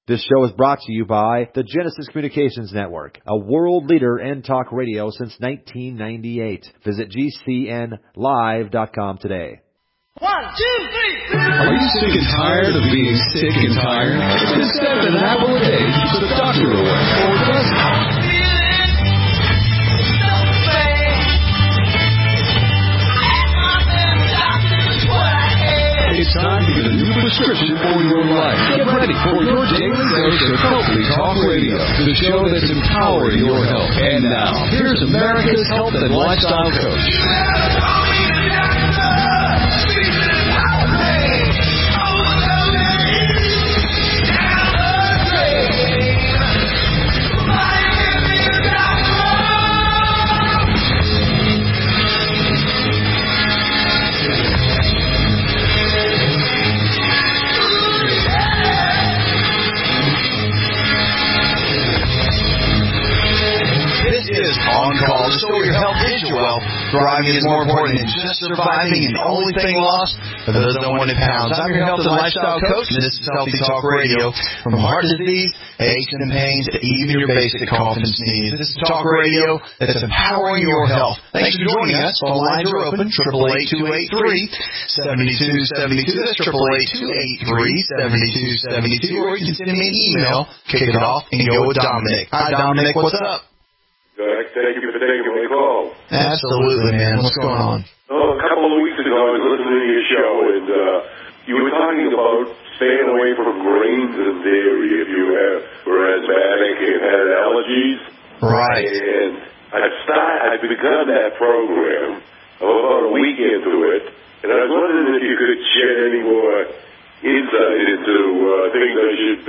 This show is brought to you by the Genesis Communications Network, a world leader in talk radio since 1998. Visit GCNlive.com today. 1, 2, 3. Are you sick and tired of being sick and tired? Instead of an apple a day keeps the doctor away. Or does it? It's time to get a new prescription for your life. Get ready for your daily dose of Healthy Talk Radio, the show that's empowering your health. And now, here's America's health and lifestyle coach. On Call to show your health is your wealth. Thriving is more important than just surviving, and the only thing lost for those that wanted pounds. I'm your health and lifestyle coach, and this is Healthy Talk Radio. From heart disease, aches and pains, to even your basic cough and sneeze. This is Talk Radio that's empowering your health. Thanks for joining us. Phone lines are open, 888-283-7272. That's 888-283-7272. Or you can send me an email, kick it off, and go with Dominic. Hi, Dominic. What's up? Thank you for taking my call. Absolutely, man. What's going on? Oh, a couple of weeks ago, I was listening to your show, and you were talking about staying away from grains and dairy if you were asthmatic and had allergies. Right. And I've begun that program. I'm about a week into it, and I was wondering if you could shed any more insight into things I should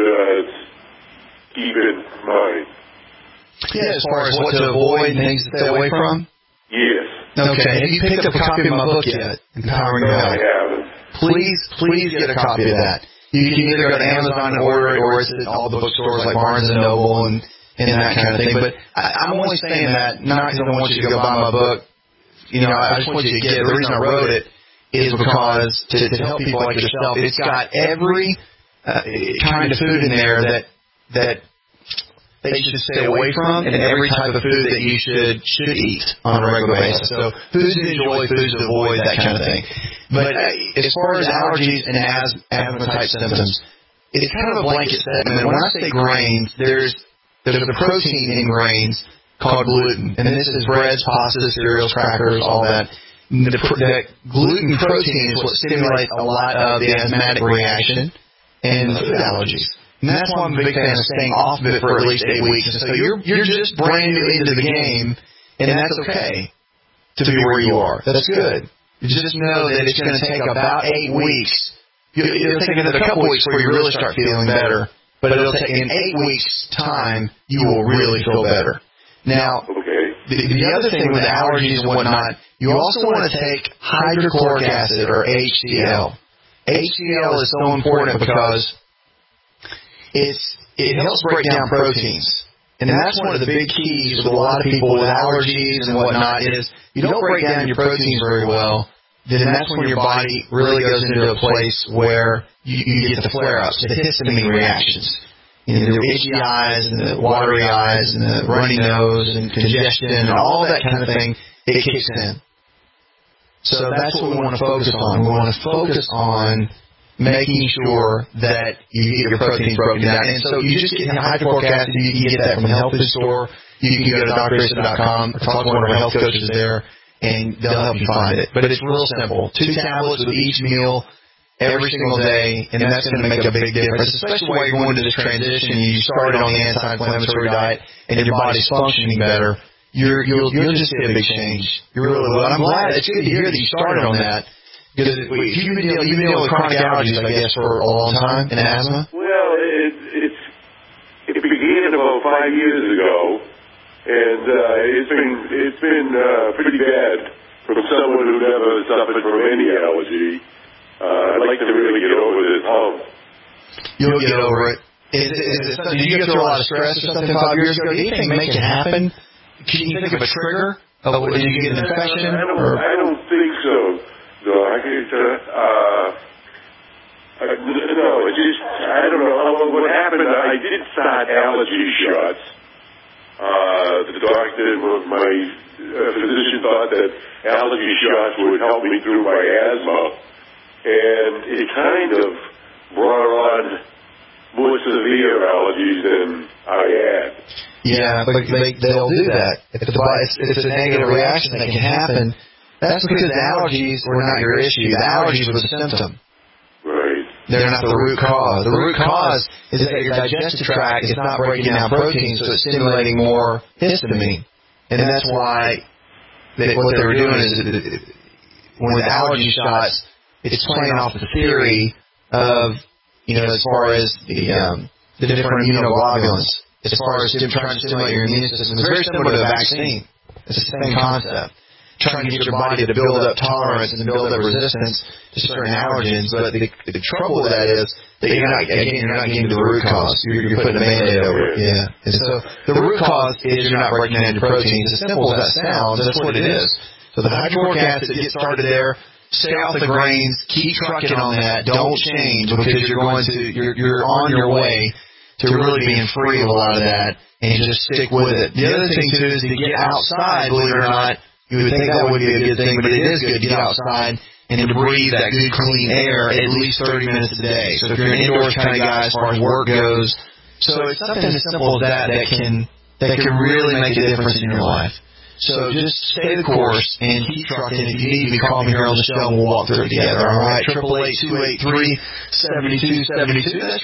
keep in mind. Yeah, as far as what to avoid and things to stay away from? Yes. Okay. Have you picked up a copy of my book yet? Empowering Your Health? I haven't. Please get a copy of that. You can either go to Amazon and order it, or it's at all the bookstores like Barnes & Noble and that kind of thing. But I'm only saying that not because I want you to go buy my book. You know, I just want you to get it. The reason I wrote it is because to help people like yourself, it's got every kind of food in there that they should stay away from, and every type of food that you should eat on a regular basis. So foods to enjoy, foods to avoid, that kind of thing. But as far as allergies and asthma-type symptoms, it's kind of a blanket statement. When I say grains, there's a protein in grains called gluten, and this is breads, pastas, cereals, crackers, all that. The gluten protein is what stimulates a lot of the asthmatic reaction and food allergies. And that's why I'm a big fan of staying off of it for at least 8 weeks. And so you're just brand new into the game, and that's okay to be where you are. That's good. You just know that it's going to take about 8 weeks. It'll take another couple weeks before you really start feeling better, but it'll take in 8 weeks' time, you will really feel better. Now, the other thing with allergies and whatnot, you also want to take hydrochloric acid, or HCl. HCl is so important because it helps break down proteins. And that's one of the big keys with a lot of people with allergies and whatnot is you don't break down your proteins very well, then that's when your body really goes into a place where you get the flare-ups, the histamine reactions. You know, the itchy eyes and the watery eyes and the runny nose and congestion and all that kind of thing, it kicks in. So that's what we want to focus on. We want to focus on making sure that you get your proteins broken down. And so you just get hydrochloric acid. You can get that from the health food store. You can go to drisa.com or talk to one of our health coaches there, and they'll help you find it. But it's real simple. 2 tablets with each meal every single day, and that's going to make a big difference, especially while you're going into this transition. You started on the anti-inflammatory diet, and your body's functioning better. You'll just see a big change. You really will. And I'm glad. It's good to hear that you started on that. Because you've been dealing with chronic allergies, I guess, for a long time, and asthma? Well, it began about 5 years ago, and it's been pretty bad from someone who never suffered from any allergy. I'd like to really get over this hump. You'll get over it. Did you go through a lot of stress or something 5 years ago? Do you think makes it happen? Can you think of a trigger? Did you get an infection? I don't think so. No, I don't know. It's just, I don't know what happened. I I did start allergy shots. The doctor, my physician thought that allergy shots would help me through my asthma, and it kind of brought on more severe allergies than I had. Yeah, but they'll do that. If it's a negative reaction that can happen, that's because the allergies were not your issue. The allergies were the symptom. Right. They're not the root cause. The root cause is that your digestive tract is not breaking down protein, so it's stimulating more histamine. And that's why what they were doing is when the allergy shots, it's playing off the theory of, as far as the different immunoglobulins, as far as trying to stimulate your immune system. It's very similar to a vaccine. It's the same concept. Trying to get your body to build up tolerance and build up resistance to certain allergens. But the trouble with that is that you're not getting to the root cause. You're putting a Band-Aid over it. Yeah. And so the root cause is you're not breaking down your proteins. As simple as that sounds, that's what it is. So the hydrochloric acid, get started there. Stay off the grains. Keep trucking on that. Don't change, because you're on your way to really being free of a lot of that, and just stick with it. The other thing too is to get outside. Believe it or not, you would think that would be a good thing, but it is good to get outside and to breathe that good clean air at least 30 minutes a day. So if you're an indoors kind of guy as far as work goes, so it's something as simple as that can really make a difference in your life. So just stay the course and keep trucking. If you need me, call me here on the show and we'll walk through it together. All right, 888-283-7272. That's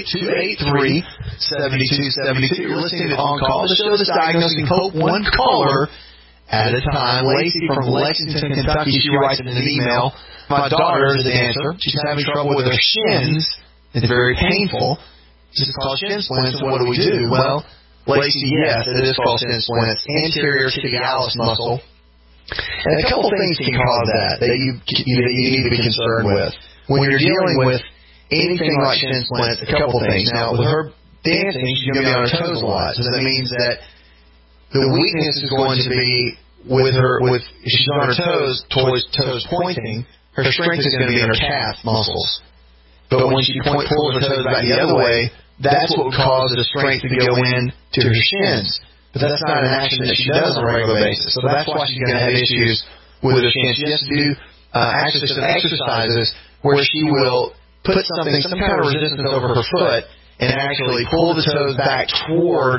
888-283-7272. You're listening to On Call, the show that's diagnosing hope one caller at a time. Lacey from Lexington, Kentucky, she writes in an email, my daughter is the answer. She's having trouble with her shins. It's very painful. This is called shin splints, and what do we do? Well, Lacey, yes, it is called shin splints, anterior tibialis muscle. And a couple things can cause that you need to be concerned with. When you're dealing with anything like shin splints, a couple things. Now, with her dancing, she's going to be on her toes a lot, so that means that the weakness is going to be if she's on her toes pointing, her strength is going to be in her calf muscles. But when she pulls her toes back the other way, that's what would cause the strength to go in to her shins. But that's not an action that she does on a regular basis. So that's why she's going to have issues with her shins. She has to do actually some exercises where she will put some kind of resistance over her foot and actually pull the toes back toward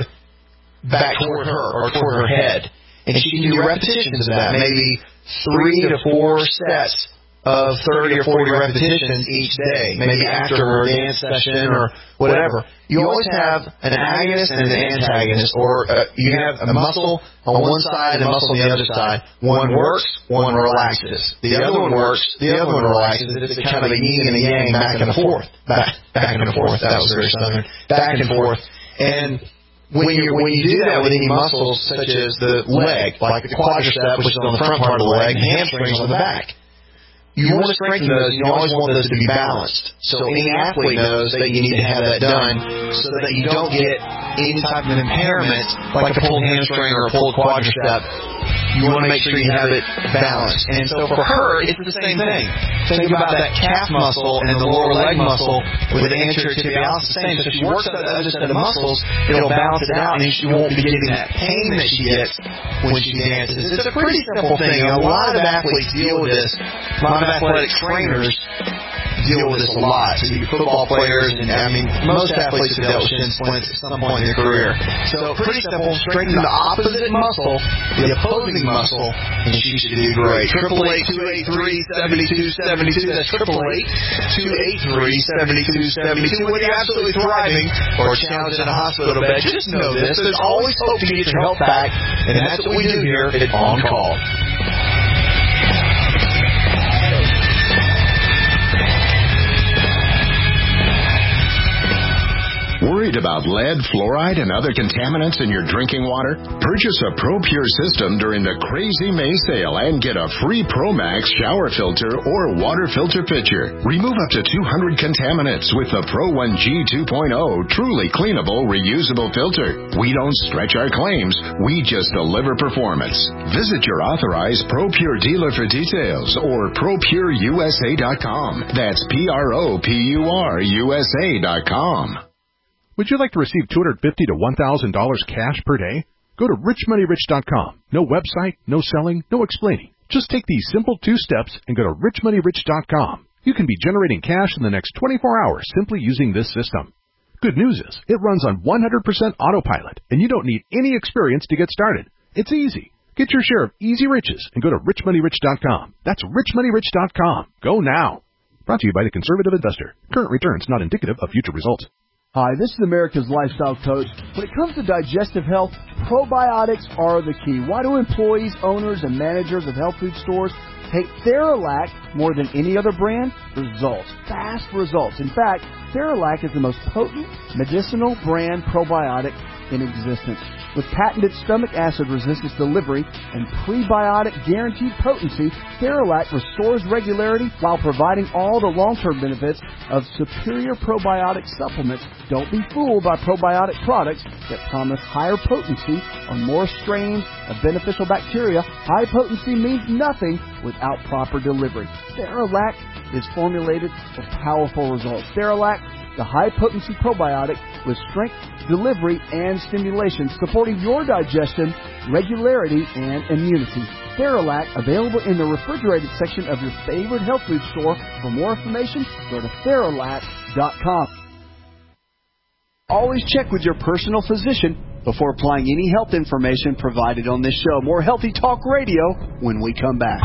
her or toward her head. And she can do repetitions of that, maybe 3 to 4 sets of 30 or 40 repetitions each day, maybe after her dance session or whatever. You always have an agonist and an antagonist, or you have a muscle on one side and a muscle on the other side. One works, one relaxes. The other one works, the other one relaxes. It's kind of a yin and a yang, back and forth. Back and forth. That was very southern. Back and forth. And when you do that with any muscles, such as the leg, like the quadricep, which is on the front part of the leg, and hamstrings on the back, you want to strengthen those, and you always want those to be balanced. So any athlete knows that you need to have that done so that you don't get any type of impairment, like a pulled hamstring or a pulled quadricep. You want to make sure you have it balanced. And so for her, it's the same thing. Think about that calf muscle and the lower leg muscle with the anterior tibialis, the same. So if she works on the other set of muscles, it'll balance it out, and she won't be getting that pain that she gets when she dances. It's a pretty simple thing. A lot of athletes deal with this. A lot of athletic trainers deal with this a lot. So you football players, and most athletes have dealt with shin splints at some point in their career. So pretty simple. Strengthen the opposite muscle, the opposing muscle, and she should do great. 888-283-7272. That's 888-283-7272. Whether you're absolutely thriving or challenged in a hospital bed, just know this: there's always hope to get your health back, and that's what we do here at On Call. Worried about lead, fluoride, and other contaminants in your drinking water? Purchase a ProPure system during the Crazy May sale and get a free ProMax shower filter or water filter pitcher. Remove up to 200 contaminants with the Pro1G 2.0 truly cleanable, reusable filter. We don't stretch our claims. We just deliver performance. Visit your authorized ProPure dealer for details or ProPureUSA.com. That's ProPureUSA.com. Would you like to receive $250 to $1,000 cash per day? Go to richmoneyrich.com. No website, no selling, no explaining. Just take these simple 2 steps and go to richmoneyrich.com. You can be generating cash in the next 24 hours simply using this system. Good news is, it runs on 100% autopilot, and you don't need any experience to get started. It's easy. Get your share of easy riches and go to richmoneyrich.com. That's richmoneyrich.com. Go now. Brought to you by the Conservative Investor. Current returns not indicative of future results. Hi, this is America's Lifestyle Coach. When it comes to digestive health, probiotics are the key. Why do employees, owners, and managers of health food stores take Theralac more than any other brand? Results. Fast results. In fact, Theralac is the most potent medicinal brand probiotic in existence. With patented stomach acid resistance delivery and prebiotic guaranteed potency, Theralac restores regularity while providing all the long-term benefits of superior probiotic supplements. Don't be fooled by probiotic products that promise higher potency on more strains of beneficial bacteria. High potency means nothing without proper delivery. Theralac is formulated for powerful results. Theralac, the high-potency probiotic with strength, delivery, and stimulation, supporting your digestion, regularity, and immunity. Theralac, available in the refrigerated section of your favorite health food store. For more information, go to Theralac.com. Always check with your personal physician before applying any health information provided on this show. More Healthy Talk Radio when we come back.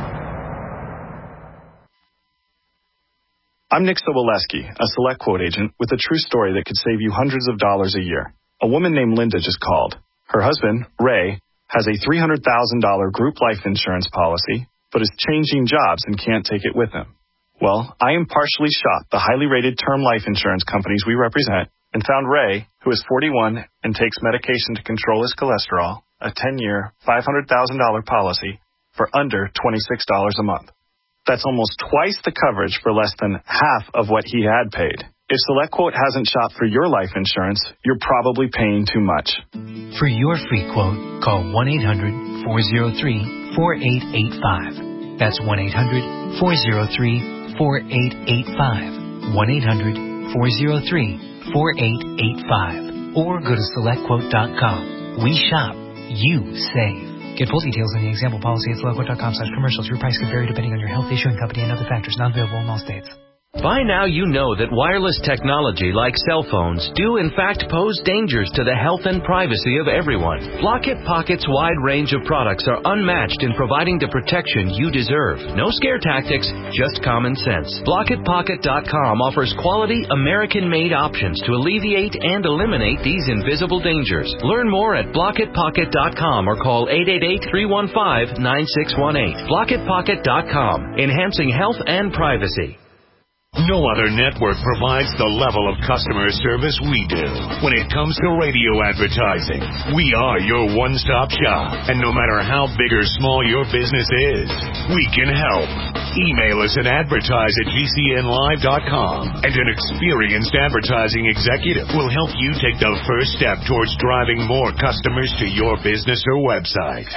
I'm Nick Soboleski, a Select Quote agent with a true story that could save you hundreds of dollars a year. A woman named Linda just called. Her husband, Ray, has a $300,000 group life insurance policy, but is changing jobs and can't take it with him. Well, I impartially shot the highly rated term life insurance companies we represent and found Ray, who is 41 and takes medication to control his cholesterol, a 10-year, $500,000 policy for under $26 a month. That's almost twice the coverage for less than half of what he had paid. If SelectQuote hasn't shopped for your life insurance, you're probably paying too much. For your free quote, call 1-800-403-4885. That's 1-800-403-4885. 1-800-403-4885. Or go to SelectQuote.com. We shop, you save. Get full details in the example policy at SelectQuote.com/commercials. Your price could vary depending on your health, issuing company, and other factors. Not available in all states. By now you know that wireless technology like cell phones do in fact pose dangers to the health and privacy of everyone. Blockit Pocket's wide range of products are unmatched in providing the protection you deserve. No scare tactics, just common sense. BlockitPocket.com offers quality American-made options to alleviate and eliminate these invisible dangers. Learn more at BlockitPocket.com or call 888-315-9618. BlockitPocket.com, enhancing health and privacy. No other network provides the level of customer service we do. When it comes to radio advertising, we are your one-stop shop. And no matter how big or small your business is, we can help. Email us at advertise@gcnlive.com, and an experienced advertising executive will help you take the first step towards driving more customers to your business or website.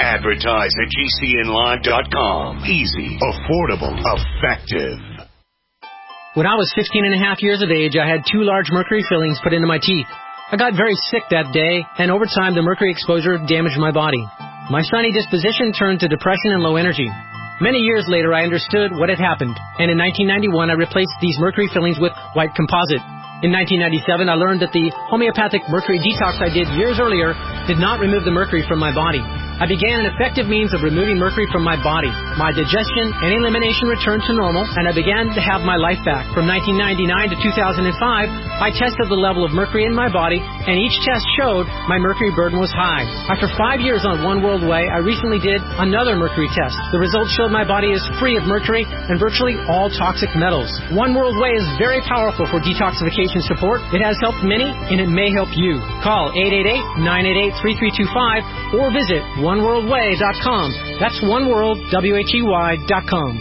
Advertise@gcnlive.com. Easy, affordable, effective. When I was 15 and a half years of age, I had 2 large mercury fillings put into my teeth. I got very sick that day, and over time, the mercury exposure damaged my body. My sunny disposition turned to depression and low energy. Many years later, I understood what had happened, and in 1991, I replaced these mercury fillings with white composite. In 1997, I learned that the homeopathic mercury detox I did years earlier did not remove the mercury from my body. I began an effective means of removing mercury from my body. My digestion and elimination returned to normal, and I began to have my life back. From 1999 to 2005, I tested the level of mercury in my body, and each test showed my mercury burden was high. After 5 years on One World Way, I recently did another mercury test. The results showed my body is free of mercury and virtually all toxic metals. One World Way is very powerful for detoxification support. It has helped many, and it may help you. Call 888-988-3325 or visit oneworldway.com. That's oneworldwhey.com.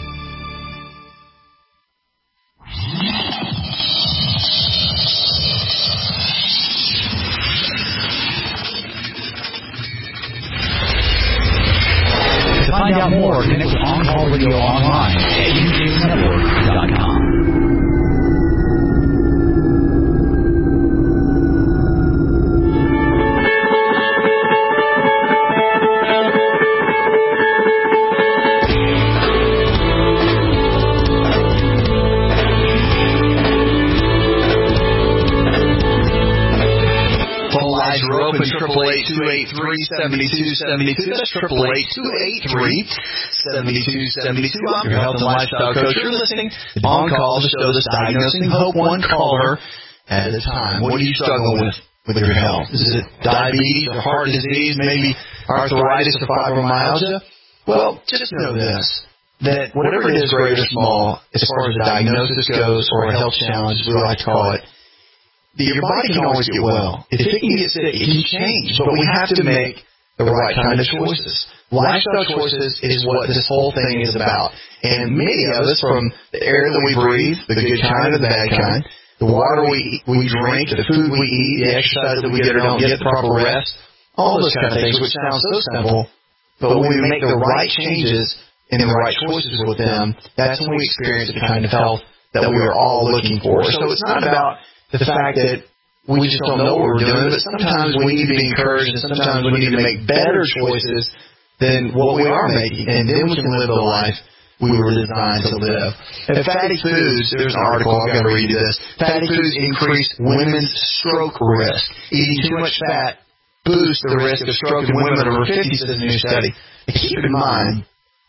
To find out more, connect with On Call Radio online at UJNetwork.com. are open. 888-283-7272. That's 888-283-7272. I'm your health and lifestyle coach. You're listening On Call, the show that's diagnosing Hope one caller at a time. What are you struggling with your health? Is it diabetes or heart disease, maybe arthritis or fibromyalgia? Well, just know this, that whatever it is, great or small, as far as a diagnosis goes or a health challenge, we like to call it, your body can always get well. If it can get sick, it can change, but we have to make the right kind of choices. Lifestyle choices is what this whole thing is about. And many of us, from the air that we breathe, the good kind or the bad kind, the water we drink, the food we eat, the exercise that we get or don't get, the proper rest, all those kind of things, which sounds so simple, but when we make the right changes and the right choices with them, that's when we experience the kind of health that we are all looking for. So it's not about the fact that we just don't know what we're doing, but sometimes we need to be encouraged, and sometimes we need to make better choices than what we are making, and then we can live the life we were designed to live. And fatty foods, there's an article, I've got to read you this. Fatty foods increase women's stroke risk. Eating too much fat boosts the risk of stroke in women over 50, says a new study. And keep in mind,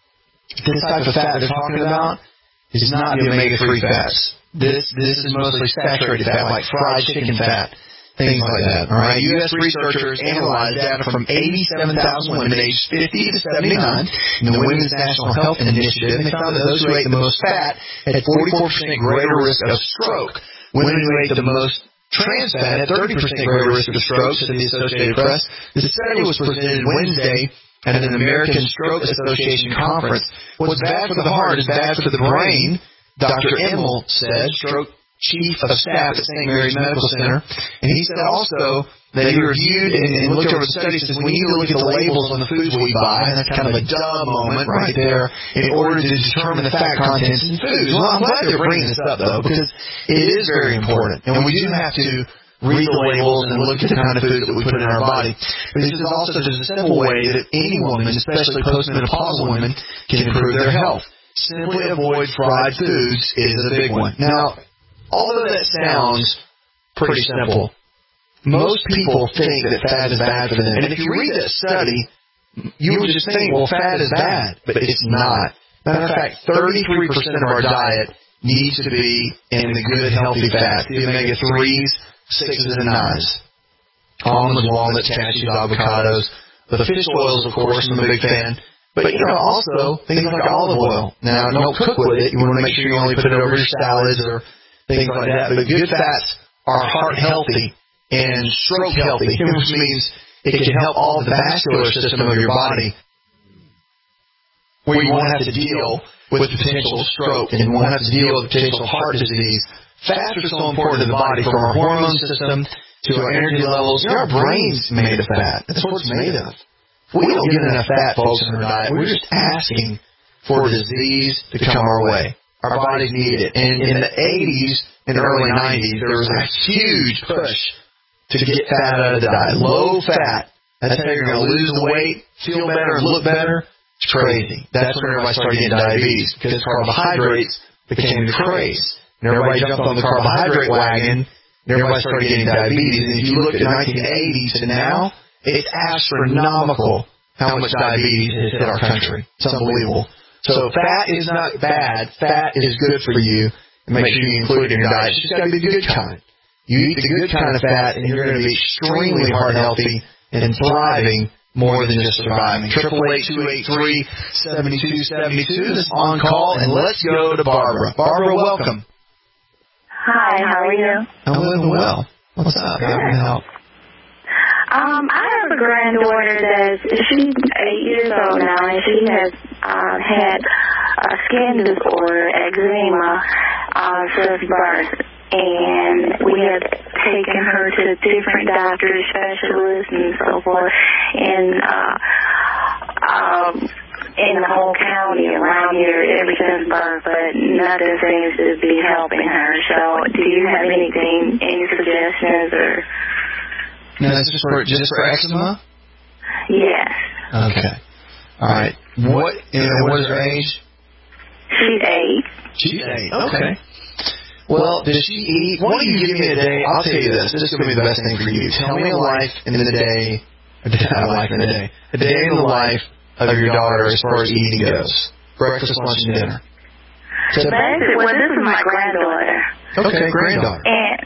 this type of fat they're talking about is not the omega-3 fats. This is mostly saturated fat, like fried chicken fat, things like that. All right. U.S. researchers analyzed data from 87,000 women aged 50 to 79 in the Women's National Health Initiative, and they found that those who ate the most fat had 44% greater risk of stroke. Women who ate the most trans fat had 30% greater risk of stroke, said the Associated Press. The study was presented Wednesday at an American Stroke Association conference. What's bad for the heart is bad for the brain, Dr. Emmel said, stroke chief of staff at St. Mary's Medical Center. And he said also that he reviewed and looked over the study, says we need to look at the labels on the foods we buy, and that's kind of a duh moment right there, in order to determine the fat contents in foods. Well, I'm glad they're bringing this up, though, because it is very important. And we do have to read the labels and look at the kind of foods that we put in our body. But this is also just a simple way that any woman, especially postmenopausal women, can improve their health. Simply avoid fried foods is a big one. Now, although that sounds pretty simple, most people think that fat is bad for them. And if you read that study, you would just think, well, fat is bad, but it's not. Matter of fact, 33% of our diet needs to be in the good, healthy fats, the omega-3s, 6s, and 9s. Almonds, walnuts, cashews, avocados. The fish oils, of course, I'm a big fan. But, also things like olive oil. Now, don't cook with it. You want to make sure you only put it over your salads or things like that. But good fats are heart healthy and stroke healthy, which means it can help all the vascular system of your body, where you won't have to deal with potential stroke and you won't have to deal with potential heart disease. Fats are so important to the body, from our hormone system to our energy levels. Our brain's made of fat. That's what it's made of. If we don't get enough fat, folks, in our diet, we're just asking for disease to come our way. Our bodies need it. And in the 80s and early 90s, there was a huge push to get fat out of the diet. Low fat. That's how you're going to lose the weight, feel better, look better. It's crazy. That's when everybody started getting diabetes, because carbohydrates became the craze. And everybody jumped on the carbohydrate wagon, and everybody started getting diabetes. And if you look at 1980s to now, it's astronomical how much diabetes has hit our country. It's unbelievable. So fat is not bad. Fat is good for you. And make sure you include it in your diet. It's just got to be the good kind. You eat the good kind of fat, and you're going to be extremely heart healthy and thriving more than just surviving. 888-283-7272. This is On Call, and let's go to Barbara. Barbara, welcome. Hi, how are you? I'm living well. What's up? How can I help? I have a granddaughter she's 8 years old now, and she has had a skin disorder, eczema, since birth. And we have taken her to different doctors, specialists, and so forth in the whole county around here ever since birth, but nothing seems to be helping her. So do you have any suggestions or... No, that's just for eczema? Yes. Okay. All right. What is her age? She's 8. She's 8. Okay. Well, does she eat? Why don't you give me a day? I'll tell you this. This is going to be the best thing for you. Tell me a life in the day, a day in the life of your daughter as far as eating goes. Breakfast, lunch, and dinner. So basically, well, this is my granddaughter. Okay, granddaughter.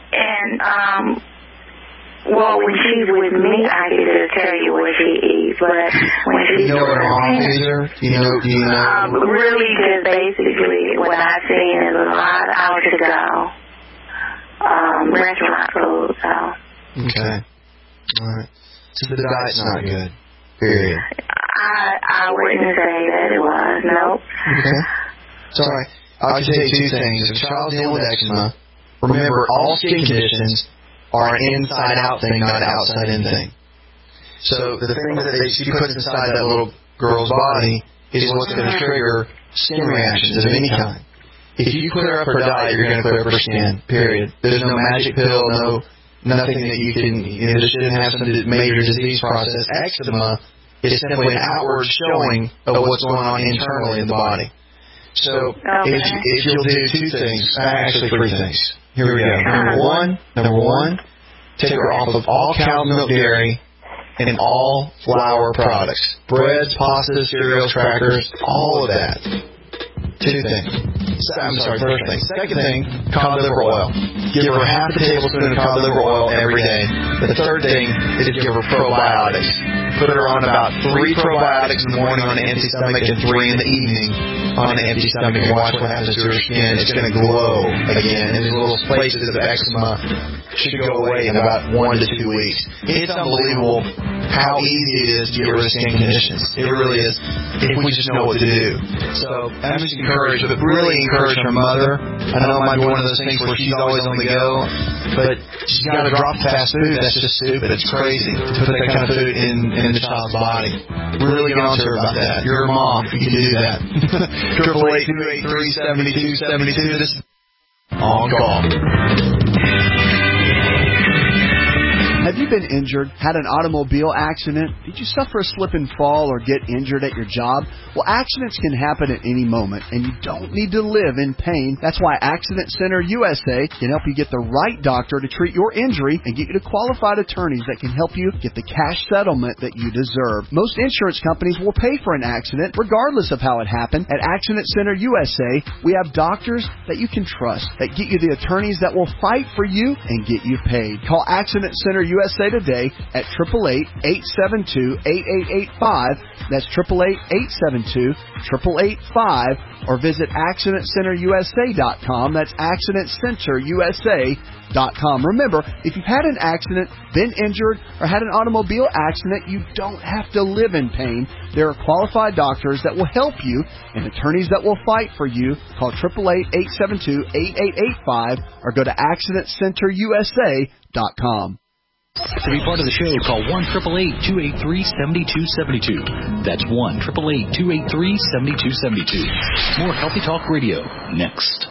Well, when she's with me, I can just tell you what she eats. But when she's you know what her mom feeds her? You know? Really, just basically what I've seen is a lot out to go. Restaurant food, so. Okay. All right. So the diet's not good. Period. I wouldn't say that it was. Nope. Okay. Sorry. I'll just say two things. If a child's dealing with eczema, remember all skin conditions are an inside-out thing, not an outside-in thing. So the thing that she puts inside that little girl's body is what's going to trigger skin reactions of any kind. If you clear up her diet, you're going to clear up her skin, period. There's no magic pill, nothing that you can, this shouldn't have some major disease process. Eczema is simply an outward showing of what's going on internally in the body. So if you'll do two things, actually three things. Here we go. Number one, take her off of all cow milk dairy and all flour products. Breads, pastas, cereals, crackers, all of that. First thing. Second thing, cod liver oil. Give her half a tablespoon of cod liver oil every day. The third thing is give her probiotics. Put her on about 3 probiotics in the morning on an empty stomach and 3 in the evening on an empty stomach, and watch what happens to her skin. It's going to glow again, and these little places of eczema should go away in about 1 to 2 weeks. It's unbelievable how easy it is to get rid of skin conditions. It really is, if we just know what to do. So I'm just encouraged, but really encourage her mother. I know it might be one of those things where she's always on the go, but she's got to drop fast food. That's just stupid. It's crazy to put that kind of food in the child's body. Really get on to her about that. You're a mom. You can do that. 888-283-7272. This is On Call. Have you been injured, had an automobile accident? Did you suffer a slip and fall or get injured at your job? Well, accidents can happen at any moment, and you don't need to live in pain. That's why Accident Center USA can help you get the right doctor to treat your injury and get you to qualified attorneys that can help you get the cash settlement that you deserve. Most insurance companies will pay for an accident regardless of how it happened. At Accident Center USA, we have doctors that you can trust that get you the attorneys that will fight for you and get you paid. Call Accident Center USA today at 888-872-8885. That's 888-872-8885, or visit AccidentCenterUSA.com. That's AccidentCenterUSA.com. Remember, if you've had an accident, been injured, or had an automobile accident, you don't have to live in pain. There are qualified doctors that will help you and attorneys that will fight for you. Call 888-872-8885 or go to AccidentCenterUSA.com. To be part of the show, call 1-888-283-7272. That's 1-888-283-7272. More Healthy Talk Radio next.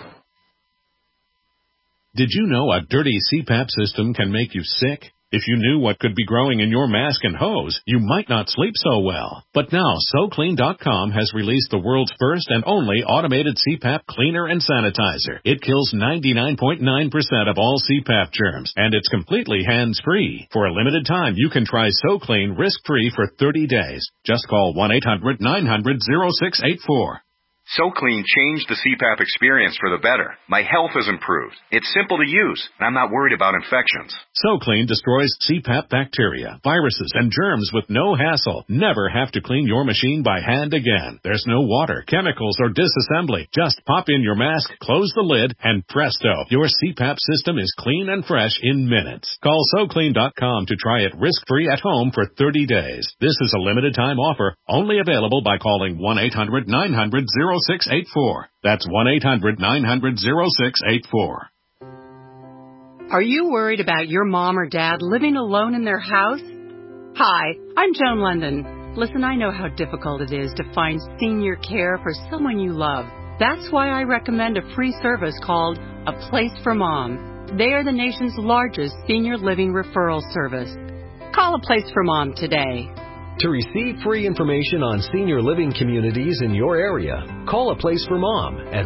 Did you know a dirty CPAP system can make you sick? If you knew what could be growing in your mask and hose, you might not sleep so well. But now, SoClean.com has released the world's first and only automated CPAP cleaner and sanitizer. It kills 99.9% of all CPAP germs, and it's completely hands-free. For a limited time, you can try SoClean risk-free for 30 days. Just call 1-800-900-0684. SoClean changed the CPAP experience for the better. My health has improved. It's simple to use, and I'm not worried about infections. SoClean destroys CPAP bacteria, viruses, and germs with no hassle. Never have to clean your machine by hand again. There's no water, chemicals, or disassembly. Just pop in your mask, close the lid, and presto, your CPAP system is clean and fresh in minutes. Call SoClean.com to try it risk-free at home for 30 days. This is a limited-time offer, only available by calling 1-800-900-0684. That's 1-800-900-0684. Are you worried about your mom or dad living alone in their house? Hi, I'm Joan London. Listen, I know how difficult it is to find senior care for someone you love. That's why I recommend a free service called A Place for Mom. They are the nation's largest senior living referral service. Call A Place for Mom today. To receive free information on senior living communities in your area, call A Place for Mom at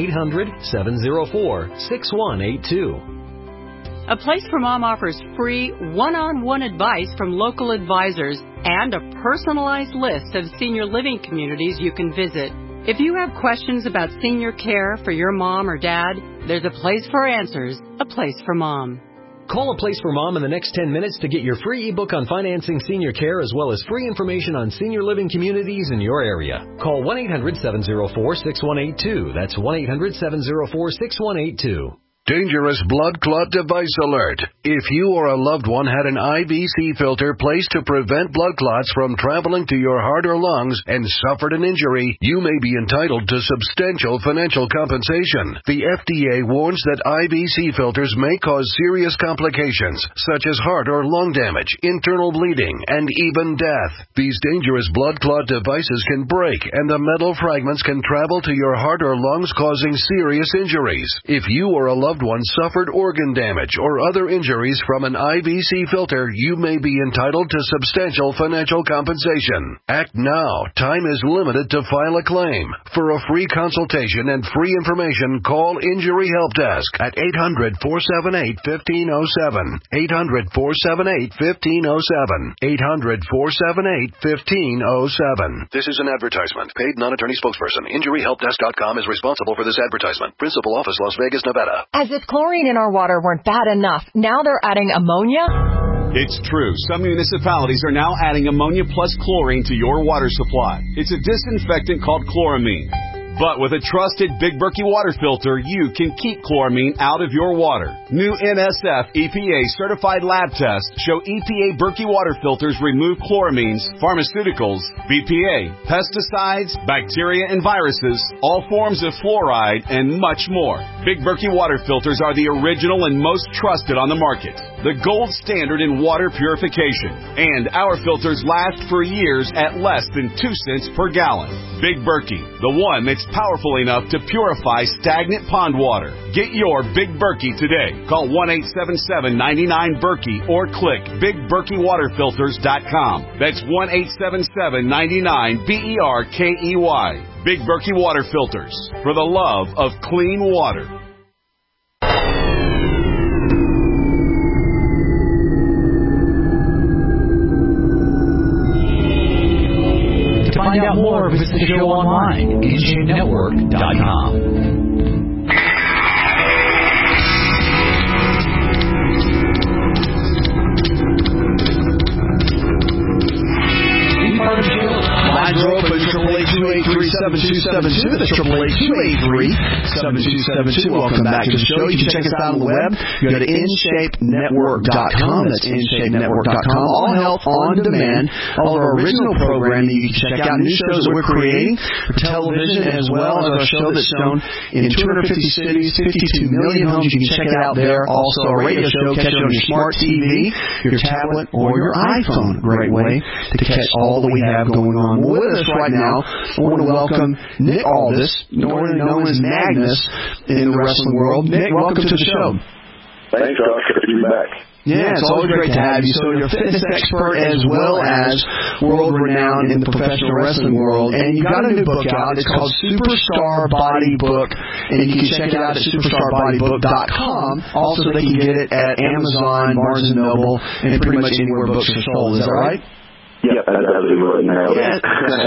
1-800-704-6182. A Place for Mom offers free one-on-one advice from local advisors and a personalized list of senior living communities you can visit. If you have questions about senior care for your mom or dad, there's a place for answers, A Place for Mom. Call A Place for Mom in the next 10 minutes to get your free ebook on financing senior care as well as free information on senior living communities in your area. Call 1-800-704-6182. That's 1-800-704-6182. Dangerous blood clot device alert. If you or a loved one had an IVC filter placed to prevent blood clots from traveling to your heart or lungs and suffered an injury, you may be entitled to substantial financial compensation. The FDA warns that IVC filters may cause serious complications, such as heart or lung damage, internal bleeding, and even death. These dangerous blood clot devices can break, and the metal fragments can travel to your heart or lungs, causing serious injuries. If you or a loved one suffered organ damage or other injuries from an IVC filter, you may be entitled to substantial financial compensation. Act now. Time is limited to file a claim. For a free consultation and free information, call Injury Help Desk at 800-478-1507. 800-478-1507. 800-478-1507. This is an advertisement. Paid non-attorney spokesperson. InjuryHelpDesk.com is responsible for this advertisement. Principal office, Las Vegas, Nevada. As if chlorine in our water weren't bad enough, now they're adding ammonia? It's true. Some municipalities are now adding ammonia plus chlorine to your water supply. It's a disinfectant called chloramine. But with a trusted Big Berkey water filter, you can keep chloramine out of your water. New NSF EPA certified lab tests show EPA Berkey water filters remove chloramines, pharmaceuticals, BPA, pesticides, bacteria and viruses, all forms of fluoride, and much more. Big Berkey water filters are the original and most trusted on the market. The gold standard in water purification. And our filters last for years at less than 2 cents per gallon. Big Berkey, the one that's powerful enough to purify stagnant pond water. Get your Big Berkey today. Call 1-877-99-BERKEY or click BigBerkeyWaterFilters.com. That's 1-877-99-BERKEY. Big Berkey Water Filters, for the love of clean water. To find out more, visit the show online, InShapeNetwork.com. Lines are open, 888-283-7272. That's 888-283-7272. Welcome back to the show. You can check us out on the web. Go to InShapeNetwork.com. That's InShapeNetwork.com. All health on demand. All of our original programming you can check out. New shows that we're creating for television, as well as our show that's shown in 250 cities, 52 million homes. You can check it out there. Also, our radio show. Catch it on your smart TV, your tablet, or your iPhone. Great way to catch all that we have going on. Well, with us right now, I want to welcome Nick Aldis, known as Magnus in the wrestling world. Nick, welcome to the show. Thanks, Josh. Good to be back. Yeah, it's always great to have you. So you're a fitness expert as well as world-renowned in the professional wrestling world. And you've got a new book out. It's called Superstar Body Book. And you can check it out at superstarbodybook.com. Also, they can get it at Amazon, Barnes & Noble, and pretty much anywhere books are sold. Is that right? Yeah, that's absolutely right now. Yeah.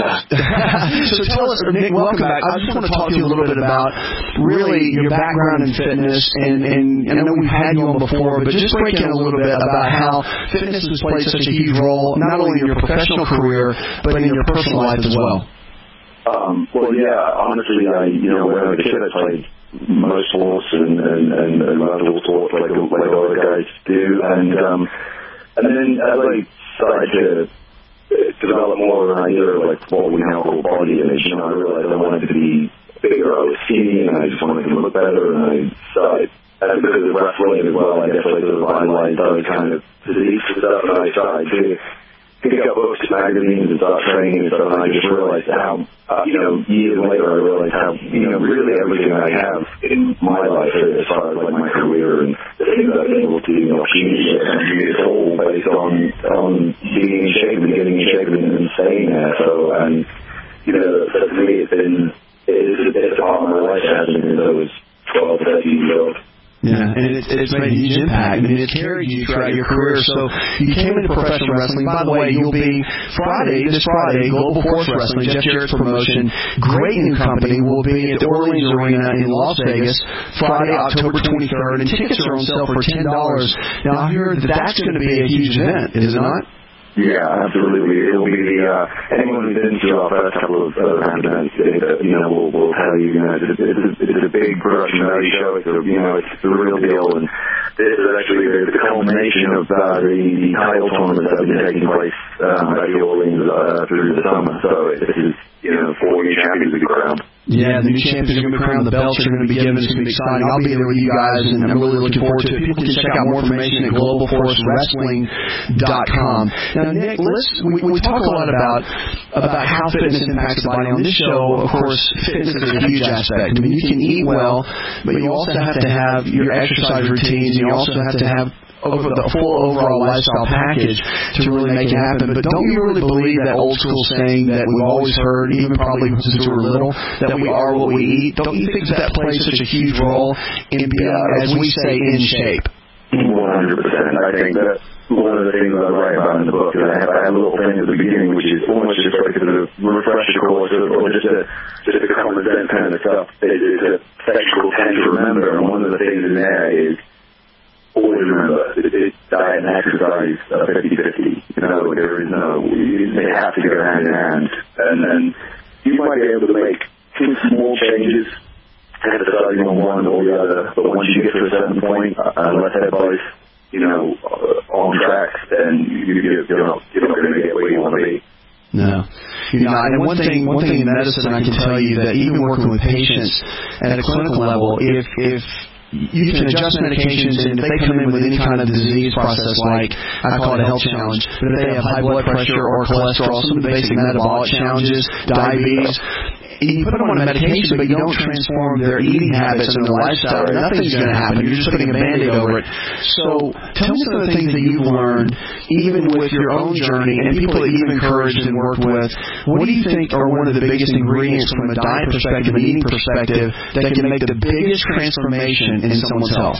So tell us, Nick, welcome back. I just want to talk to you a little bit about really your background in fitness, and I know we've had you on before, but just break down a little bit about how fitness has played such a huge role, not only in your professional career, but in your personal life as well. Well, yeah, honestly, when I was a kid, I played most sports and loved all sports like other guys do, and then as I started to develop more of an idea of what we now call body image, I realized I wanted to be bigger. I was skinny and I just wanted to look better, and I started, and because of wrestling as well, I guess I sort of idolized those kind of physiques and stuff, and I started to pick up books, magazines, and start training and stuff, and I just realized how, years later, I realized how, really everything I have in my life as far as my career and the things I've been able to do, opportunities, it's all based on being in shape and getting in shape and staying there. So, and, you know, for me, it's a part of my life that hasn't been since I was 12, 13 years old. Yeah, and it's made a huge impact. I mean, it's carried you throughout your career. So you came into professional wrestling. By the way, you'll be this Friday, Global Force Wrestling, Jeff Jarrett's promotion. Great new company will be at the Orleans Arena in Las Vegas, Friday, October 23rd, and tickets are on sale for $10. Now, I hear that's going to be a huge event, is it not? Yeah, absolutely. It'll be anyone who's been to our first couple of events, you know, will tell you, you know, it's a big production value show. It's a real deal, and this is actually the culmination of the title tournaments that have been taking place at the Orleans through the summer. So this is, you know, 4 new champions will be crowned. Yeah, the new champions are going to be crowned. The belts are going to be given. It's going to be exciting. I'll be there with you guys, and I'm really looking forward to it. People can check out more information at globalforcewrestling.com. Now, Nick, we talk a lot about how fitness impacts the body. On this show, of course, fitness is a huge aspect. I mean, you can eat well, but you also have to have your exercise routines, and you also have to have the full overall lifestyle package to really make it happen. But don't you really believe that old school saying that we've always heard, even probably since we were little, that we are what we eat? Don't you think that plays such a huge role in being, as we say, in shape? 100%. I think that one of the things I write about in the book is I have a little thing at the beginning, which is almost just like a refresher course or just a common sense kind of stuff. It's a sexual tend to remember, and one of the things in there is always remember, diet and exercise are 50-50. You know, there is they have to go hand in hand. And you might be able to make two small changes, emphasizing on one or the other, but once you get to a certain point, unless they're both, you know, on track, then you're not going to get where you want to be. No. You know, and one thing in medicine I can tell you that even working with patients at a clinical level, if you can adjust medications, and if they come in with any kind of disease process, like I call it a health challenge, but if they have high blood pressure or cholesterol, some of the basic metabolic challenges, diabetes, you put them on a medication, but you don't transform their eating habits and their lifestyle, nothing's going to happen. You're just putting a Band-Aid over it. So tell me some of the things that you've learned, even with your own journey, and people that you've encouraged and worked with. What do you think are one of the biggest ingredients from a diet perspective and eating perspective that can make the biggest transformation in someone's health?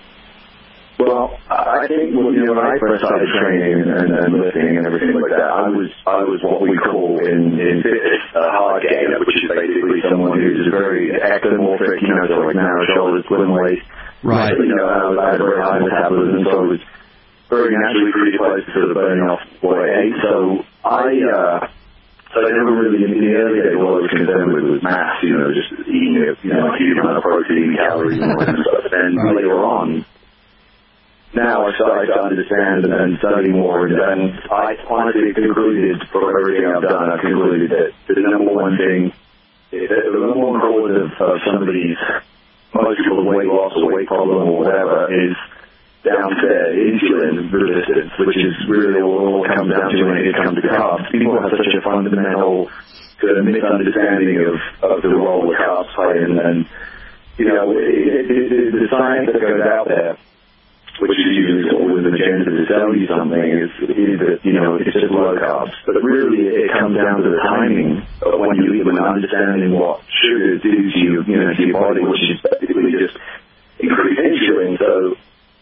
Well, I think when I first started training and lifting and everything like that, I was what we call in fitness a hard gainer, which is basically someone who's very ectomorphic, you know, so like narrow shoulders, slim waist. Right. You know, I had a very high metabolism, so I was very naturally predisposed to sort of burning off what I ate. So I never really, in the early days, what I was concerned with was mass, you know, just eating a huge amount of protein, calories, and all that stuff. And later on, now I started to understand and study more, and I honestly concluded from everything I've done, I concluded that the number one thing, the number one cause of somebody's, most people's weight loss or weight problem or whatever is down to insulin resistance, which is really all it comes down to when it comes to carbs. People have such a fundamental misunderstanding of the role that carbs play, and you know, the science that goes out there, which is usually sort of with an agenda to sell you something, is that, you know, it's just low carbs. But really, it comes down to the timing of when you eat them and understanding what sugars do to you, you know, to your body, which is basically just increase insulin. So,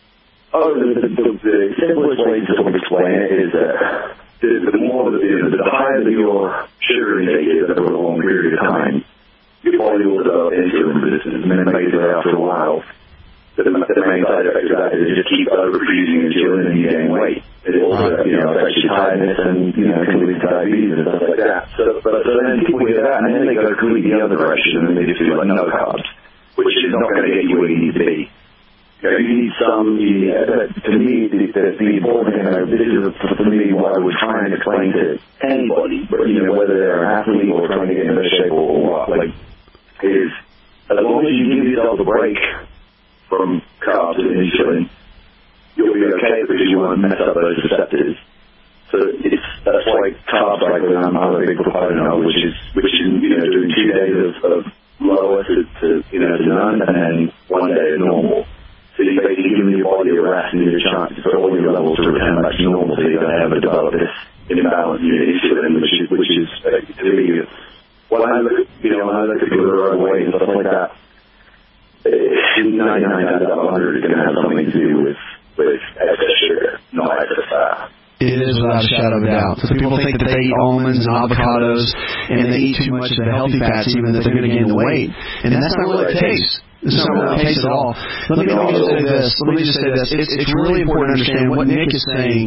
the simplest way to sort of explain it is that the higher your sugar intake is over a long period of time, your body will develop insulin resistance, and then basically after a while, the main side effect of that is just keep overproducing insulin and you gain weight. It also, you know, affects your tiredness and, you know, can lead to diabetes and stuff like that. So then people hear that, and then they go completely the other direction, and they just do like no carbs, which is not going to get you where you need to be. You know, you need some, to me, the important thing, this is for me what I would try and explain to anybody, but, you know, whether they're an athlete or trying to get in better shape or what, like, is as long as you give yourself a break from carbs and insulin, you'll be okay because you won't mess up those receptors. So that's like carb cycling. I'm a big proponent of, which is you know, doing 2 days of lower to you know, to none, and then 1 day of normal. So you're basically giving your body a rest and your chance for all your levels to return back to normal, so you don't ever develop this imbalance in your insulin, which is to me, when I look at people who are overweight and stuff like that, 99 out of 100 is going to have something to do with excess sugar, not excess fat. It is without a shadow of a doubt. So people think that they eat almonds and avocados and they eat too much of the healthy fats, even that they're going to gain the weight. And that's not what it takes. It's not what it takes at all. Let me just say this. It's really important to understand what Nick is saying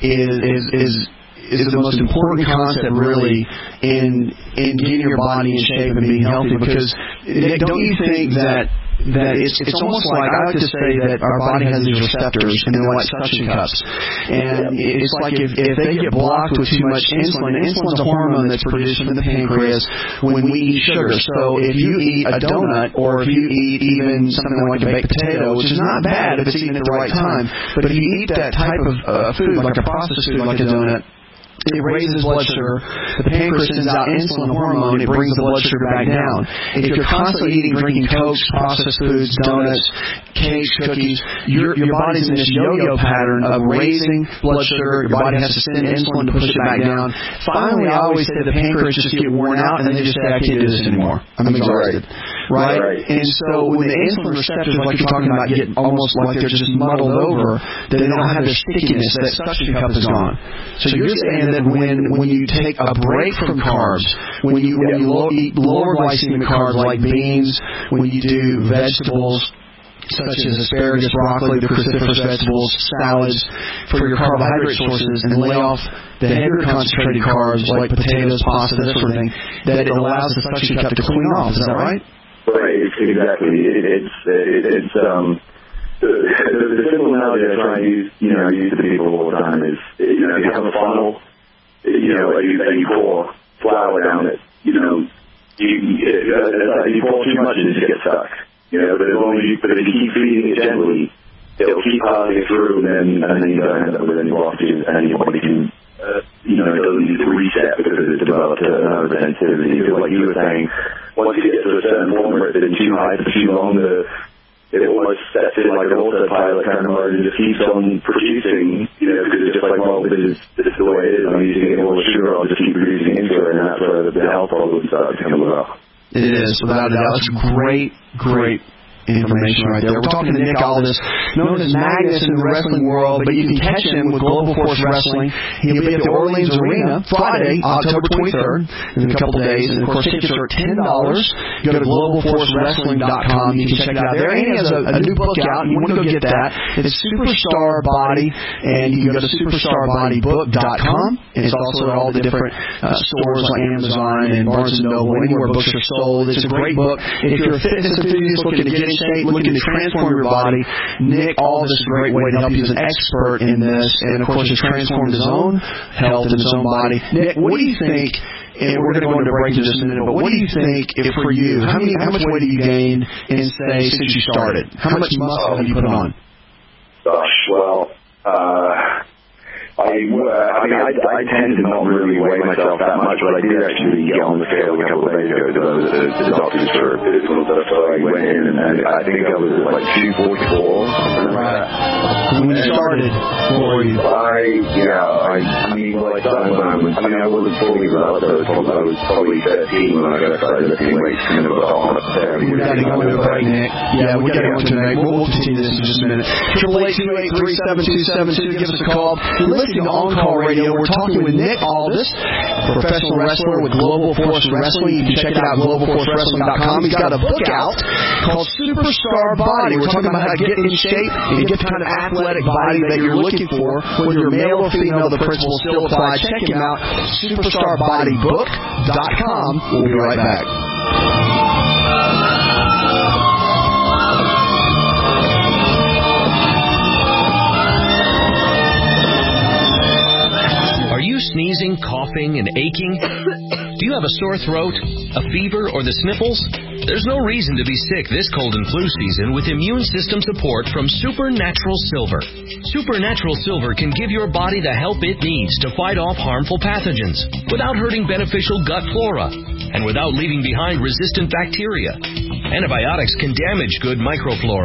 is the most important concept really in getting your body in shape and being healthy, because Nick, don't you think that it's almost like, I like to say that our body has these receptors and they're like suction cups, and it's like if they get blocked with too much insulin, insulin's a hormone that's produced from the pancreas when we eat sugar. So if you eat a donut, or if you eat even something like a baked potato, which is not bad if it's eaten at the right time, but if you eat that type of food, like a processed food like a donut, it raises blood sugar. The pancreas sends out insulin hormone. It brings the blood sugar back down. If you're constantly eating, drinking Cokes, processed foods, donuts, cakes, cookies, your body's in this yo-yo pattern of raising blood sugar. Your body has to send insulin to push it back down. Finally, I always say the pancreas just get worn out, and then they just say, I can't do this anymore. I'm exhausted. Right? And so when the insulin receptors, like you're talking about, get almost like they're just muddled over, then they don't have the stickiness. That suction cup is gone. So you're saying that when you take a break from carbs, when you eat lower glycemic carbs like beans, when you do vegetables such as asparagus, broccoli, the cruciferous vegetables, salads for your carbohydrate sources, and lay off the heavier concentrated carbs like potatoes, pasta, that sort of thing, that it allows the suction cup to clean off. Is that right? Right, exactly. It's the simple analogy I try and use to people all the time is, if you have a funnel, and you pour flour down it, you pour too much and it just gets stuck. But if you keep feeding it gently, it'll keep passing through, and then you don't end up with any blockages, and your body can, it doesn't need to reset because it's developed another sensitivity. Like you were saying, once you get to a certain point where it's been too high for too long, it almost sets in like an autopilot kind of mode and just keeps on producing, because it's just like, well, this is the way it is. I'm using all the sugar, I'll just keep producing insulin, and that's where the health problems start to come about. It is, without a doubt. That's great information right there. We're talking to Nick Aldis, known as Magnus in the wrestling world, but you can catch him with Global Force Wrestling. He'll be at the Orleans Arena Friday, October 23rd, in a couple days. And, of course, tickets are $10. Go to globalforcewrestling.com. You can check it out there. And he has a new book out. You want to go get that. It's Superstar Body, and you can go to superstarbodybook.com. And it's also at all the different stores like Amazon and Barnes & Noble, anywhere books are sold. It's a great book. If you're a fitness enthusiast looking to get in shape, looking to transform your body, Nick Aldis is a great way to help you as an expert in this, and of course has transformed his own health and his own body. Nick, what do you think, and we're going to go into a break in just a minute, but what do you think if for you, how much weight have you gained in, say, since you started? How much muscle have you put on? Gosh, well, I tend to not really weigh myself that much, but I did actually get on the scale a couple of days ago to the doctors for physical stuff, so I went in, and I think I was like 244, something like that. When you started, what were you? I wasn't fully developed, I was probably 13 when I got started lifting weights, kind of about there. We got to go into a break, Nick. Yeah, we got to go into a break. We'll continue this in just a minute. 888-283-7272, give us a call. Listening to On Call Radio, we're talking with Nick Aldis, professional wrestler with Global Force Wrestling. You can check it out at globalforcewrestling.com. He's got a book out called Superstar Body. We're talking about how to get in shape and get the kind of athletic body that you're looking for. Whether you're male or female, the principles still apply. Check him out, superstarbodybook.com. We'll be right back. Are you sneezing, coughing, and aching? Do you have a sore throat, a fever, or the sniffles? There's no reason to be sick this cold and flu season with immune system support from Supernatural Silver. Supernatural Silver can give your body the help it needs to fight off harmful pathogens without hurting beneficial gut flora and without leaving behind resistant bacteria. Antibiotics can damage good microflora,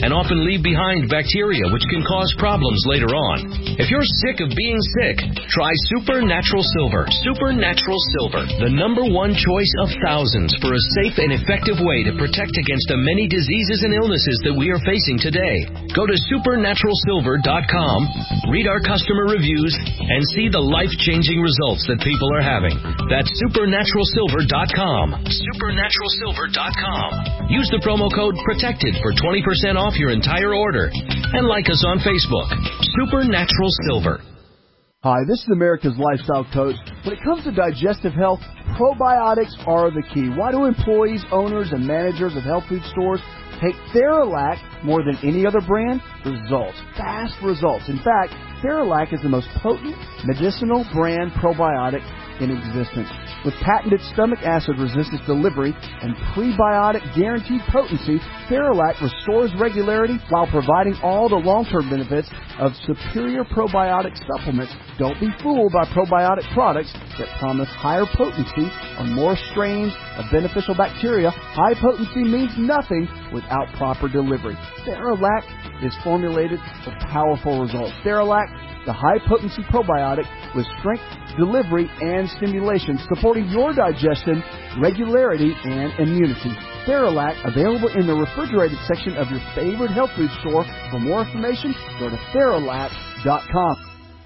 and often leave behind bacteria which can cause problems later on. If you're sick of being sick, try Supernatural Silver. Supernatural Silver, the #1 choice of thousands for a safe and effective way to protect against the many diseases and illnesses that we are facing today. Go to supernaturalsilver.com, read our customer reviews, and see the life-changing results that people are having. That's supernaturalsilver.com. Supernaturalsilver.com. Use the promo code PROTECTED for 20% off your entire order. And like us on Facebook. Supernatural Silver. Hi, this is America's Lifestyle Coach. When it comes to digestive health, probiotics are the key. Why do employees, owners, and managers of health food stores take Theralac more than any other brand? Results. Fast results. In fact, Theralac is the most potent medicinal brand probiotic in existence. With patented stomach acid resistance delivery and prebiotic guaranteed potency, Theralac restores regularity while providing all the long-term benefits of superior probiotic supplements. Don't be fooled by probiotic products that promise higher potency on more strains of beneficial bacteria. High potency means nothing without proper delivery. Theralac is formulated for powerful results. Theralac, the high-potency probiotic with strength, delivery, and stimulation, supporting your digestion, regularity, and immunity. Theralac, available in the refrigerated section of your favorite health food store. For more information, go to Theralac.com.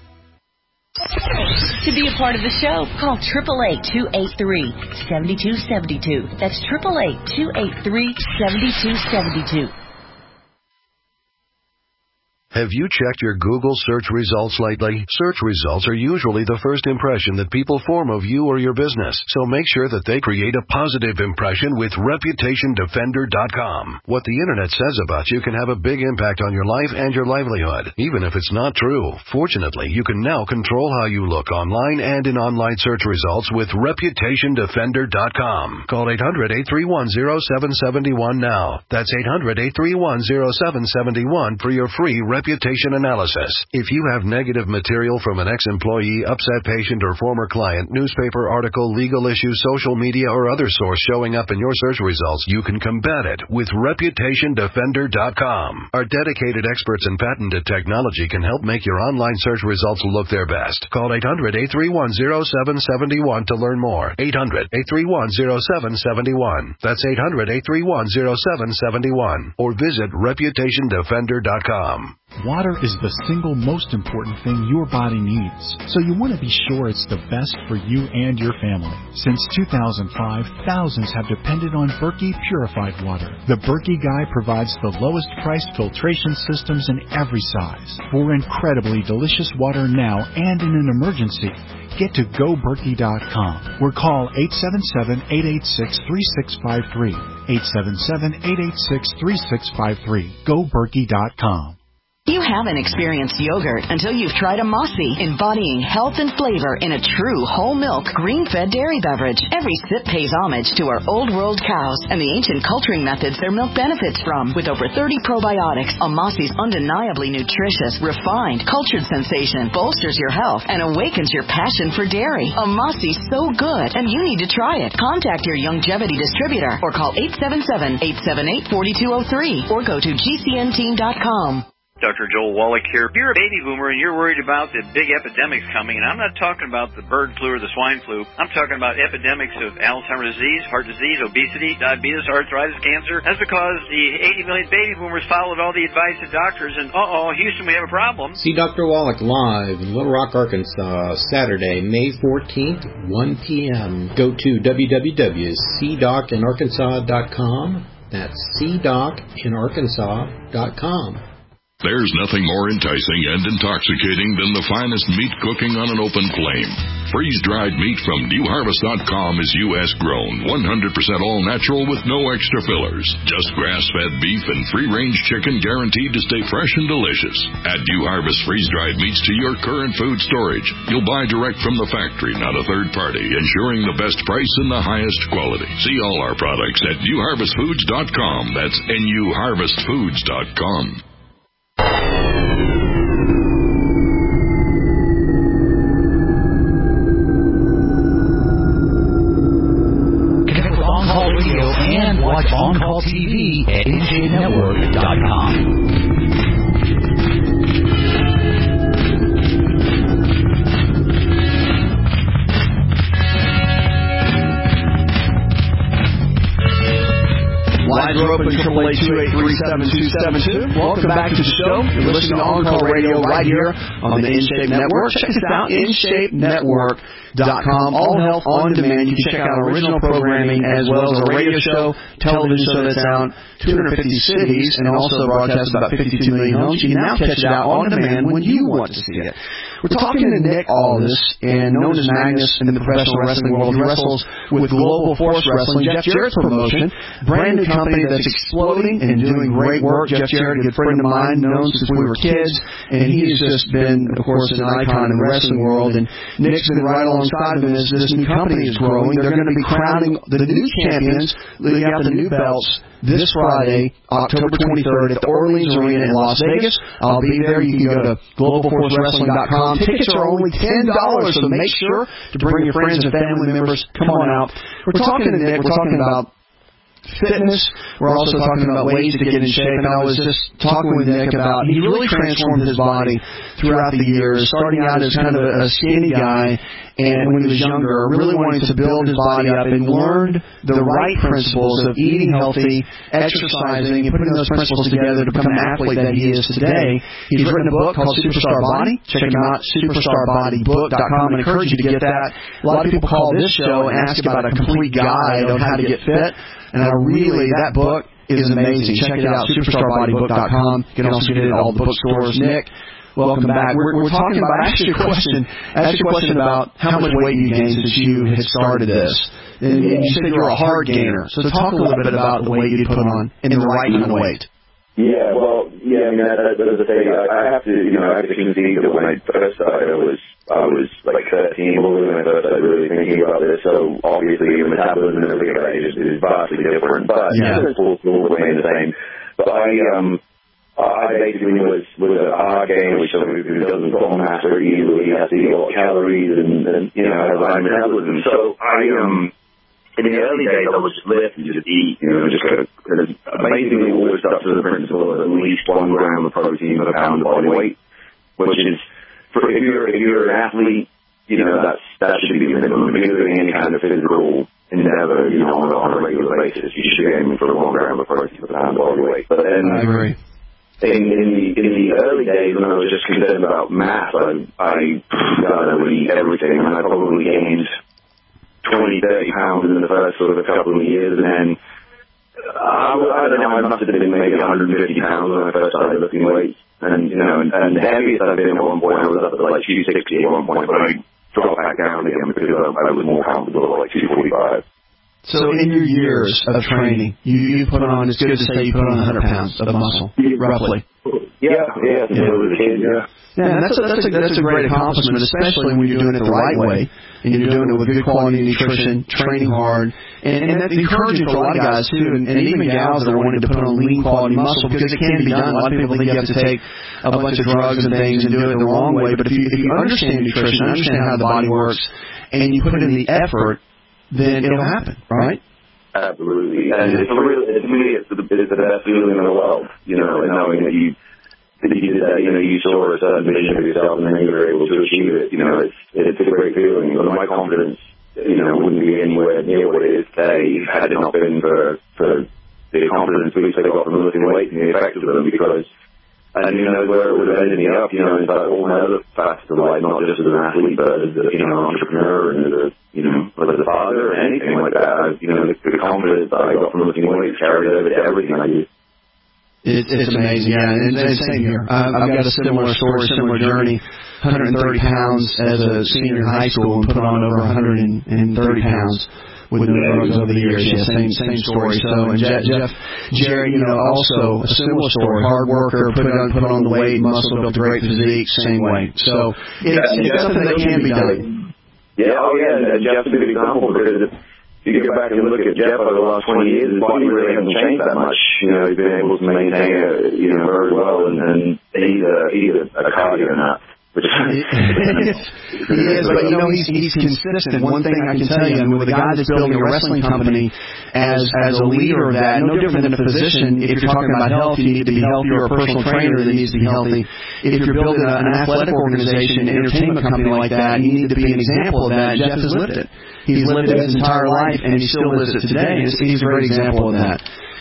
To be a part of the show, call 888-283-7272. That's 888-283-7272. Have you checked your Google search results lately? Search results are usually the first impression that people form of you or your business, so make sure that they create a positive impression with ReputationDefender.com. What the internet says about you can have a big impact on your life and your livelihood, even if it's not true. Fortunately, you can now control how you look online and in online search results with ReputationDefender.com. Call 800-831-0771 now. That's 800-831-0771 for your free reputation analysis. If you have negative material from an ex-employee, upset patient, or former client, newspaper article, legal issue, social media, or other source showing up in your search results, you can combat it with ReputationDefender.com. Our dedicated experts in patented technology can help make your online search results look their best. Call 800-831-0771 to learn more. 800-831-0771. That's 800-831-0771. Or visit ReputationDefender.com. Water is the single most important thing your body needs, so you want to be sure it's the best for you and your family. Since 2005, thousands have depended on Berkey purified water. The Berkey Guy provides the lowest priced filtration systems in every size. For incredibly delicious water now and in an emergency, get to GoBerkey.com or call 877-886-3653. 877-886-3653. GoBerkey.com. You haven't experienced yogurt until you've tried a Mossy, embodying health and flavor in a true whole milk, green-fed dairy beverage. Every sip pays homage to our old world cows and the ancient culturing methods their milk benefits from. With over 30 probiotics, a Mossy's undeniably nutritious, refined, cultured sensation bolsters your health and awakens your passion for dairy. A Mossy's so good, and you need to try it. Contact your Youngevity distributor or call 877-878-4203 or go to gcnteam.com. Dr. Joel Wallach here. If you're a baby boomer and you're worried about the big epidemics coming, and I'm not talking about the bird flu or the swine flu, I'm talking about epidemics of Alzheimer's disease, heart disease, obesity, diabetes, arthritis, cancer. That's because the 80 million baby boomers followed all the advice of doctors, and Houston, we have a problem. See Dr. Wallach live in Little Rock, Arkansas, Saturday, May 14th, 1 p.m. Go to www.cdocinarkansas.com. That's cdocinarkansas.com. There's nothing more enticing and intoxicating than the finest meat cooking on an open flame. Freeze-dried meat from NewHarvest.com is U.S. grown, 100% all natural with no extra fillers. Just grass-fed beef and free-range chicken guaranteed to stay fresh and delicious. Add New Harvest freeze-dried meats to your current food storage. You'll buy direct from the factory, not a third party, ensuring the best price and the highest quality. See all our products at NewHarvestFoods.com. That's NewHarvestFoods.com. Connect with On Call Radio and watch On Call TV at NJNetwork.com. are open, 888-283-7272. Welcome back to the show. You're listening to On Call Radio right here on the InShape Network. Check us out, InShapeNetwork.com. All Health on Demand. You can check out our original programming as well as a radio show, television show that's out 250 cities and also broadcasts about 52 million homes. You can now catch it out on demand when you want to see it. We're talking to Nick Aldis, and known as Magnus in the professional wrestling world. He wrestles with Global Force Wrestling, Jeff Jarrett's promotion, brand new company that's exploding and doing great work. Jeff Jarrett, a good friend of mine, known since we were kids, and he's just been, of course, an icon in the wrestling world. And Nick's been right alongside of him as this new company is growing. They're going to be crowning the new champions, leading out the new belts this Friday, October 23rd, at the Orleans Arena in Las Vegas. I'll be there. You can go to globalforcewrestling.com. Tickets are only $10, so make sure to bring your friends and family members. Come on out. We're talking to Nick. We're talking about fitness. We're also talking about ways to get in shape. And I was just talking with Nick about he really transformed his body throughout the years, starting out as kind of a skinny guy, and when he was younger, really wanting to build his body up and learned the right principles of eating healthy, exercising, and putting those principles together to become an athlete that he is today. He's written a book called Superstar Body. Check him out, superstarbodybook.com. I encourage you to get that. A lot of people call this show and ask about a complete guide on how to get fit. And that book is amazing. Check it out, superstarbodybook.com. You can also get it at all the bookstores. Nick, welcome back. We're talking about, ask you a question about how much weight you gained since you had started this. And you said you're a hard gainer. So talk a little bit about the weight you put on and the right kind of weight. Yeah, well, I mean, that's the thing. I have to concede that when I first started, I was like 13 when I first started really thinking about this. So obviously, your metabolism and everything at that age is vastly different, but the principles will remain the same. But I basically was a hard gainer, which somebody who doesn't put on mass very easily, has to eat a lot of calories and has high metabolism. So in the early days, I would just lift and just eat, basically always stuck to the principle of at least 1 gram of protein per pound of body weight, which is, if you're an athlete, that should be the minimum. If you're doing any kind of physical endeavor, on a regular basis, you should be aiming for 1 gram of protein per pound of body weight. But then, I agree. In the early days, when I was just concerned about mass, I would eat everything, and I probably gained 20, 30 pounds in the first sort of a couple of years, and then I don't know, I must have been maybe 150 pounds when I first started lifting weights, and the heaviest I've been at one point, I was up at like 260 at one point, but I dropped back down again because I was more comfortable at like 245. So in your years of training, you put on, it's good to say you put on 100 pounds of muscle, roughly. Yeah. Yeah, and that's a great accomplishment, especially when you're doing it the right way, and you're doing it with good quality nutrition, training hard, and that's encouraging for a lot of guys, too, and even gals that are wanting to put on lean quality muscle, because it can be done. A lot of people think you have to take a bunch of drugs and things and do it the wrong way, but if you understand nutrition, understand how the body works, and you put in the effort, then it'll happen, right? Absolutely. And to me, it's the best feeling in the world, and knowing that you did that, you saw a certain vision of yourself and then you were able to achieve it. It's a great feeling. My confidence, wouldn't be anywhere near what it is today had it not been for the confidence boost I got from lifting weights and the effect of them, because I didn't know where it would have ended me up, in fact, all my other facets of life, not just as an athlete, but as an entrepreneur and as a father or anything like that. The confidence that I got from lifting weights carried over to everything I do. It's amazing, yeah, and same here. I've got a similar story, similar journey. 130 pounds as a senior in high school and put on over 130 pounds with no drugs over the years. Yeah, same story. So, and Jeff Jarrett, also a similar story. Hard worker, put on the weight, muscle, built a great physique, same way. So it's something that can be done. Yeah, and Jeff's a good example, because if you go back and look at Jeff over the last 20 years, his body really hasn't changed that much. He's been able to maintain it, very well, and he's a cardio nut. He is, but he's consistent. One thing I can tell you, with a guy that's building a wrestling company as a leader of that, no different than a physician. If you're talking about health, you need to be healthy, or a personal trainer that needs to be healthy. If you're building an athletic organization, an entertainment company like that, you need to be an example of that. Jeff has lived it. He's lived it his entire life, and he still lives it today. He's a great example of that.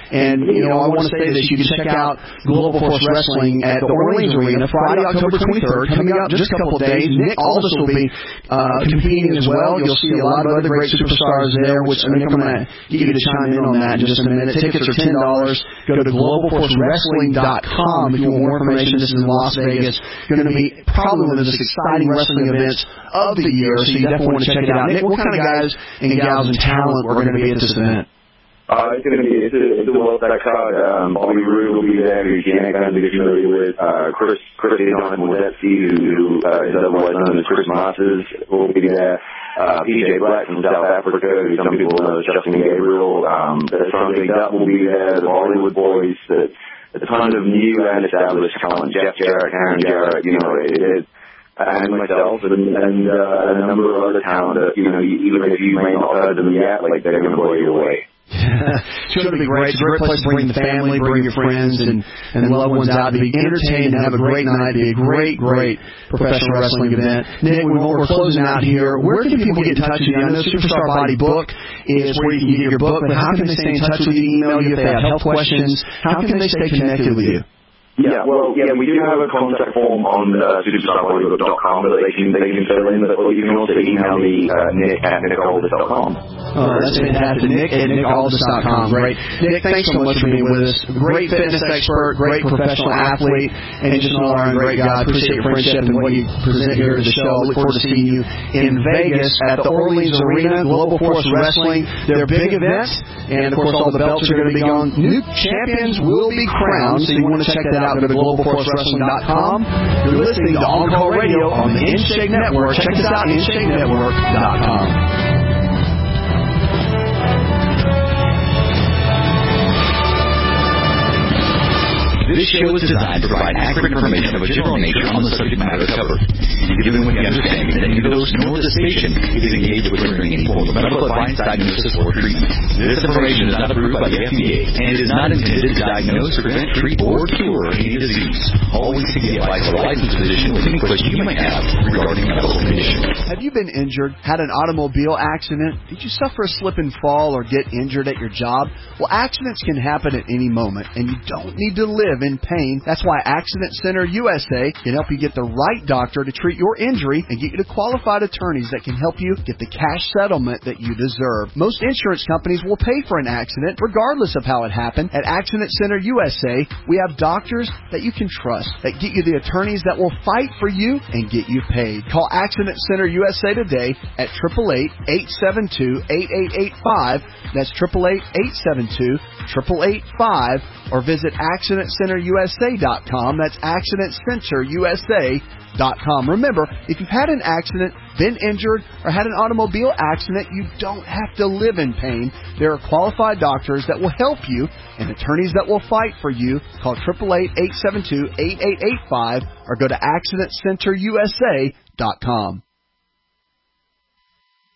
And, I want to say this. You can check out Global Force Wrestling at the Orleans Arena Friday, October 23rd, coming up just a couple of days. Nick Aldis will be competing as well. You'll see a lot of other great superstars there, which Nick, I'm going to get you to chime in on that in just a minute. Tickets are $10. Go to globalforcewrestling.com if you want more information. This is in Las Vegas. Going to be probably one of the most exciting wrestling events of the year, so you definitely want to check it out. Nick, what kind of guys and gals and talent are going to be at this event? It's going to be, it's a well-packed crowd. Bobby Roode will be there, who you can't kind of be familiar with. Chris Jonathan Wodetsky, who is otherwise known as Chris Masters, will be there. PJ Black from South Africa, who some people know as Justin Gabriel. The Sunday Duck will be there, the Bollywood Boys, a ton of new and established talent. Jeff Jarrett, Aaron Jarrett, and myself, and a number of other talent that, even if you may not have heard them yet, they're going to blow you away. It's going to be great. It's a great place to bring the family, bring your friends and loved ones out to be entertained and have a great night. It'll be a great professional wrestling event. Nick, we're closing out here. Where can people get in touch with you? I know Superstar Body Book is where you can get your book, but how can they stay in touch with you, email you if they have health questions? How can they stay connected with you? Yeah, we do have a contact form on superstarbodybook.com that they can fill in, but you can also email me, Nick at nickaldis.com. Oh, that's fantastic. Nick at nickaldis.com. Great. Nick, thanks so much for being with us. Great fitness expert, great professional athlete, and just an all-around great guy. I appreciate your friendship and what you present here to the show. Look forward to seeing you in Vegas at the Orleans Arena, Global Force Wrestling. They're big events, and of course all the belts are going to be gone. New champions will be crowned, so you want to check that out. Go to globalforcewrestling.com. You're listening to On Call Radio on the InShape Network. Check us out, InShapeNetwork.com. This show is designed to provide accurate information of a general nature on the subject matter covered, given with the understanding that neither the host nor the station is engaged with rendering any form of medical advice, diagnosis, or treatment. This information is not approved by the FDA and is not intended to diagnose, prevent, treat, or cure any disease. Always seek the advice of a licensed physician with any question you may have regarding a medical condition. Have you been injured, had an automobile accident? Did you suffer a slip and fall or get injured at your job? Well, accidents can happen at any moment, and you don't need to live in pain. That's why Accident Center USA can help you get the right doctor to treat your injury and get you to qualified attorneys that can help you get the cash settlement that you deserve. Most insurance companies will pay for an accident regardless of how it happened. At Accident Center USA, we have doctors that you can trust, that get you the attorneys that will fight for you and get you paid. Call Accident Center USA today at 888-872-8885. That's 888-872-8885, or visit AccidentCenterUSA.com. That's AccidentCenterUSA.com. Remember, if you've had an accident, been injured, or had an automobile accident, you don't have to live in pain. There are qualified doctors that will help you and attorneys that will fight for you. Call 888-872-8885 or go to AccidentCenterUSA.com.